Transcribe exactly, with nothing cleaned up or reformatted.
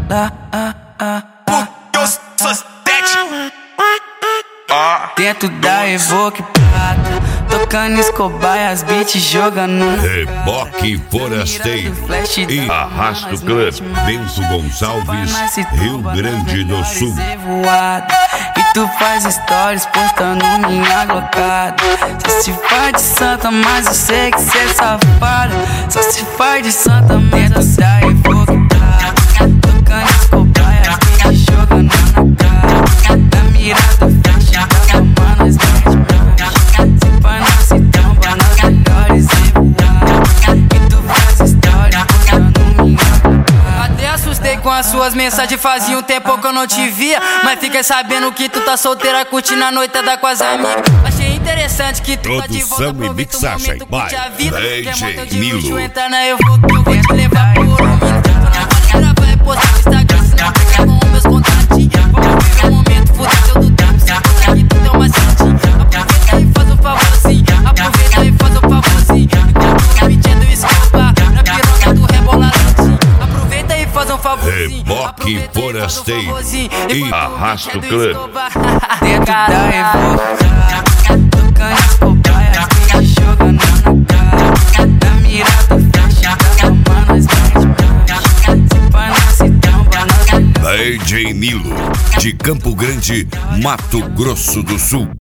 lá, ah, ah, ah, ah. Dentro da Evoque Prata, tocando Escobar e as beats jogando Reboque Forasteiro e Arrasto Club, Bento Gonçalves, Rio Grande do Sul. E tu faz stories postando minha glocada. Só se faz de santa, mas eu sei que cê é safada. Só se faz de santa, dentro da Evoque Prata, tocando Escobar e as beats jogando na cara. Da mirada fecha, da mano as mete marcha. Se pá nós se tromba nas melhores e voar. E tu faz história postando minha glocada. Até assustei com as suas mensagens, fazia um tempo que eu não te via. Mas fiquei sabendo que tu tá solteira, curtindo a noitada com as amigas. Achei interessante que tu tá de volta, Produção e mixagem by D J Milo. Entra na Evoque, eu vou te levar por um minuto. Tu não pode gravar e postar no Instagram, senão pega com os meus contatinhos. Vamos viver um momento fudeu do tempo, se conta que tu tem uma certinha. Aproveita e faz um favorzinho, aproveita e faz um favorzinho. Enquanto o beat é do Escobar, na piroca do reboladinho. Aproveita e faz um favorzinho. Reboque Forasteiro e Arrasto Club. Dentro da Evoque Prata, tocando Escobar e as beats jogando na cara. Da mirada fecha, da mano as mete marcha. Se pá nós se tromba nas melhores. D J Milo, de Campo Grande, Mato Grosso do Sul.